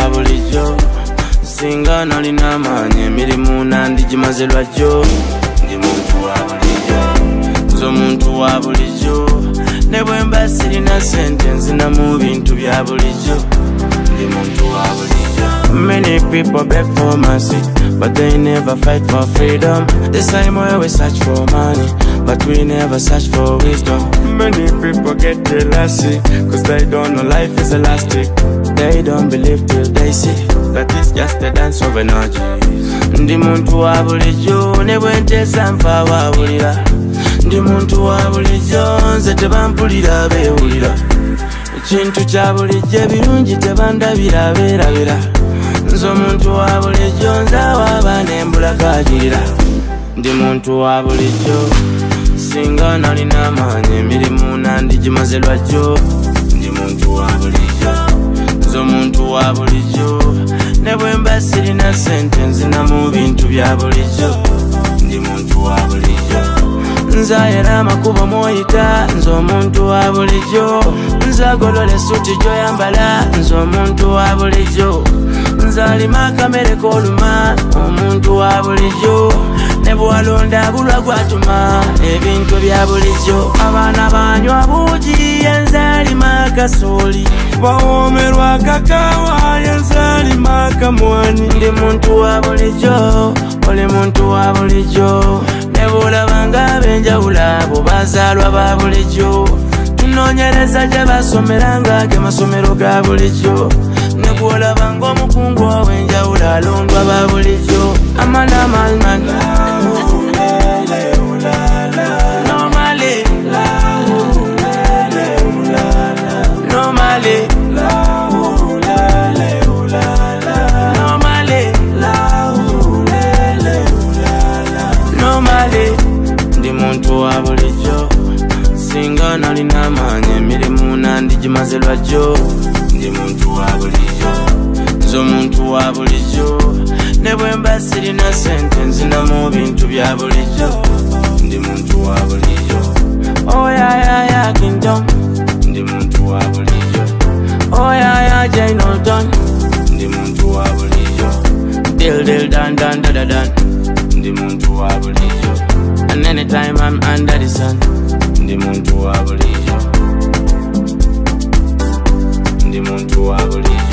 wa bulijjo. Singa nalina amaanyi emirimu nandigimaze lwajjo. Ndi muntu wa bulijjo, nze omuntu wa bulijjo. Ne bwe mba sirina sente nzinamu bintu bya bulijjo. Ndi muntu wa bulijjo. Many people beg for mercy, but they never fight for freedom. The same way we search for money, but we never search for wisdom. Many people get jealousy, cause they don't know life is elastic. They don't believe till they see that it's just a dance of energy. Ndi muntu wa bulijjo, ne bwe nteesa nfa wabulira. Ndi muntu wa bulijjo, nze tebampulira beewulira. Ekintu kya bulijjo ebirungi tebandabira beerabira. Nze omuntu wa bulijjo, nzaawa abaana embula kaagirira. Ndi muntu wa bulijjo, singa nalina amaanyi emirimu nandigimaze lwajjo. Ndi muntu wa bulijjo, nze omuntu wa bulijjo. Ne bwe mba sirina sente nzinamu bintu bya bulijjo. Ndi muntu wa bulijjo, nzayera amakubo moyita. Nze omuntu wa bulijjo, nzagolola essuuti gyoyambala. Nze omuntu wa bulijjo, nzalima akamere k'oluma. Omuntu wa bulijjo, ne bwalonda bulwa gwatuma ebintu bya bulijjo. Abaana banywa buugi yenzalima akasooli, bawoomerwa kakaawa yenzalima akamwani. Ndi muntu wa bulijjo, oli muntu wa bulijjo. Ne bwolabanga ab'enjawulo abo bazaalwa ba bulijjo. Tunoonyereza gye basomeranga ge masomero ga bulijjo. Ne bwolabanga omukungu ow'enjawulo alondwa ba bulijjo. Amana amalmani ndi muntu wa bulijjo. Singa nalina amaanyi emirimu nandigimaze lwajjo. Ndi muntu wa bulijjo, nze omuntu wa bulijjo. Ne bwe mba sirina sente nzinamu bintu bya bulijjo. Ndi muntu wa bulijjo. Oh yeah yeah kingdom. Ndi muntu wa bulijjo. Oh yeah Jane Olton. Ndi muntu wa bulijjo. Dil dan dan da da dan. Ndi muntu wa bulijjo. And anytime I'm under the sun, ndi muntu wa bulijjo. Ndi muntu wa bulijjo.